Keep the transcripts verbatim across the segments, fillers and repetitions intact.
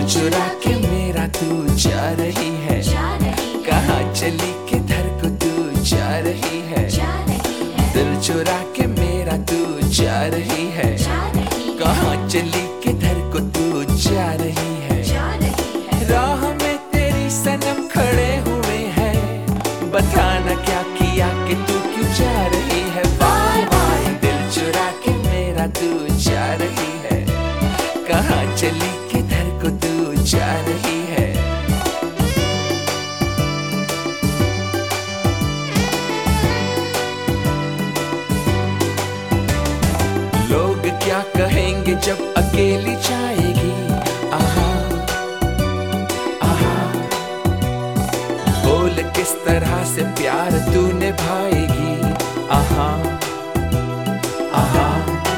चुरा के मेरा तू जा रही है, कहाँ चली किधर को तू जा रही है। दिल चुरा के मेरा तू जा रही है, कहाँ चली किधर को तू जा रही है। राह में तेरी सनम खड़े हुए हैं, बताना क्या किया कि तू क्यों जा रही है। बाय बाय दिल चुरा के मेरा तू जा रही है, कहाँ चली किधर को तू जा रही है। लोग क्या कहेंगे जब अकेली जाएगी, आहा आहा। बोल किस तरह से प्यार तू निभाएगी, आहा आहा।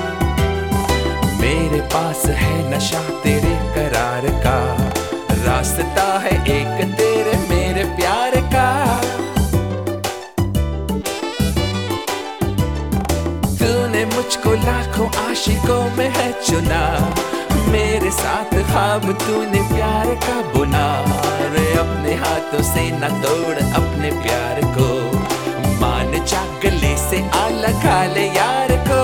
मेरे पास है नशा तेरे करार का, रास्ता है एक तेरे मेरे प्यार का। तूने मुझको लाखों आशिकों में है चुना, मेरे साथ ख्वाब तूने प्यार का बुना। रे अपने हाथों से न तोड़ अपने प्यार को, मान जा गले से आ लगा ले यार को।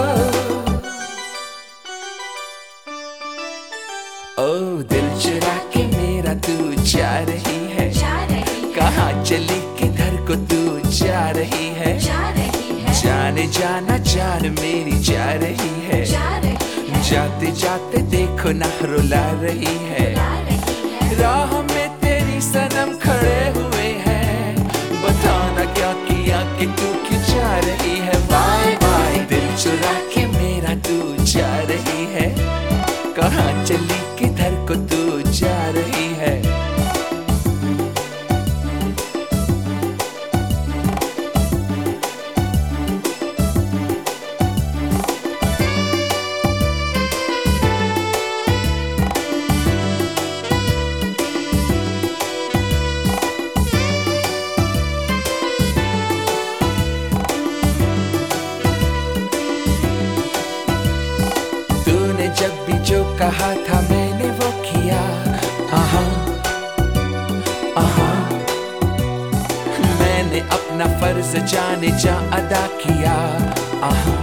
ओ दिल चुरा के मेरा तू जा रही है, कहाँ चली किधर को तू जा रही है। जाने जाना जान मेरी जा रही है, जाते जाते देखो ना रुला रही है। राह में तेरी सनम खड़े हुए हैं, बताना क्या किया कि तू क्यों जा रही है। बाय बाय दिल चुरा के मेरा तू जा रही है, कहाँ चली किधर को तू जा रही है। जब भी जो कहा था मैंने वो किया, आहा आहा। मैंने अपना फर्ज जाने जा अदा किया, आहा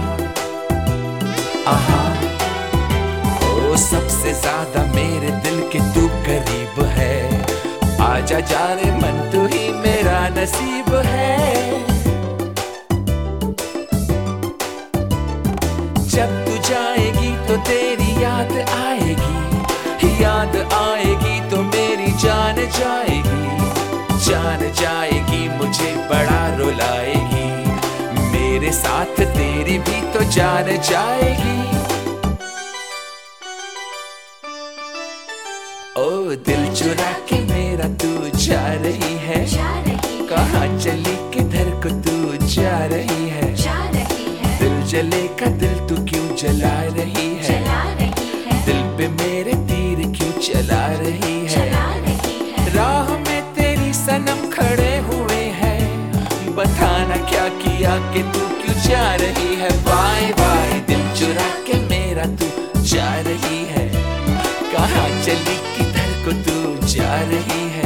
आहा। ओ सबसे ज्यादा मेरे दिल के तू करीब है, आजा जाने मन तू ही मेरा नसीब है। जब तू जाएगी तो तेरी याद आएगी, याद आएगी तो मेरी जान जाएगी, जान जाएगी मुझे बड़ा रुलाएगी। मेरे साथ तेरी भी तो जान जाएगी। ओ दिल चुरा के मेरा तू जा रही है, कहाँ चली किधर को तू जा रही है। दिल जले का दिल तू क्यों जला रही है, दिल पे मेरे तीर क्यों चला रही है। राह में तेरी सनम खड़े हुए हैं, बताना क्या किया कि तू क्यों जा रही है। बाय बाय दिल चुरा के मेरा तू जा रही है, कहाँ चली किधर को तू जा रही है।